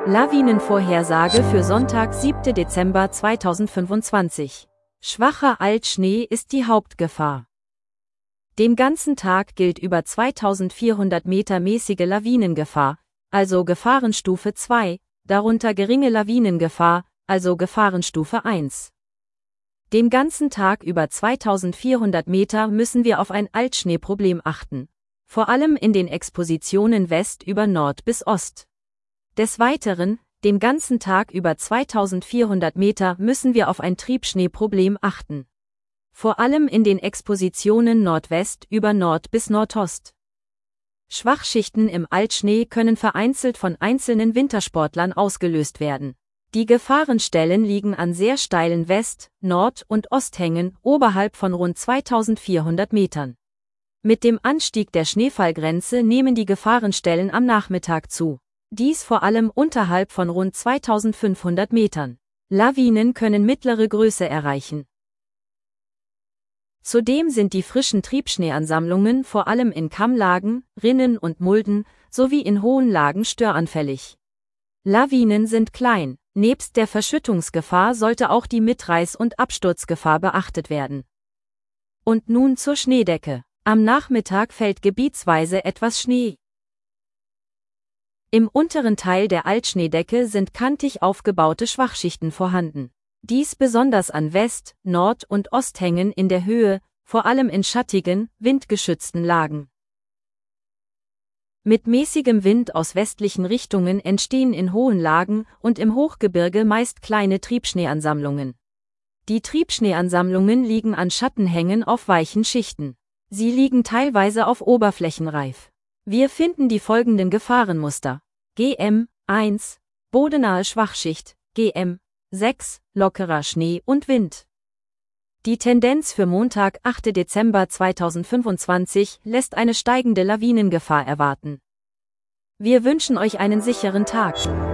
Lawinenvorhersage für Sonntag, 7. Dezember 2025. Schwacher Altschnee ist die Hauptgefahr. Den ganzen Tag gilt über 2400 Meter mäßige Lawinengefahr, also Gefahrenstufe 2, darunter geringe Lawinengefahr, also Gefahrenstufe 1. Den ganzen Tag über 2400 Meter müssen wir auf ein Altschneeproblem achten, vor allem in den Expositionen West über Nord bis Ost. Des Weiteren, den ganzen Tag über 2400 Meter müssen wir auf ein Triebschneeproblem achten. Vor allem in den Expositionen Nordwest über Nord bis Nordost. Schwachschichten im Altschnee können vereinzelt von einzelnen Wintersportlern ausgelöst werden. Die Gefahrenstellen liegen an sehr steilen West-, Nord- und Osthängen oberhalb von rund 2400 Metern. Mit dem Anstieg der Schneefallgrenze nehmen die Gefahrenstellen am Nachmittag zu. Dies vor allem unterhalb von rund 2500 Metern. Lawinen können mittlere Größe erreichen. Zudem sind die frischen Triebschneeansammlungen vor allem in Kammlagen, Rinnen und Mulden sowie in hohen Lagen störanfällig. Lawinen sind klein, nebst der Verschüttungsgefahr sollte auch die Mitreiß- und Absturzgefahr beachtet werden. Und nun zur Schneedecke. Am Nachmittag fällt gebietsweise etwas Schnee. Im unteren Teil der Altschneedecke sind kantig aufgebaute Schwachschichten vorhanden. Dies besonders an West-, Nord- und Osthängen in der Höhe, vor allem in schattigen, windgeschützten Lagen. Mit mäßigem Wind aus westlichen Richtungen entstehen in hohen Lagen und im Hochgebirge meist kleine Triebschneeansammlungen. Die Triebschneeansammlungen liegen an Schattenhängen auf weichen Schichten. Sie liegen teilweise auf Oberflächenreif. Wir finden die folgenden Gefahrenmuster: GM1, bodenahe Schwachschicht, GM6, lockerer Schnee und Wind. Die Tendenz für Montag, 8. Dezember 2025, lässt eine steigende Lawinengefahr erwarten. Wir wünschen euch einen sicheren Tag.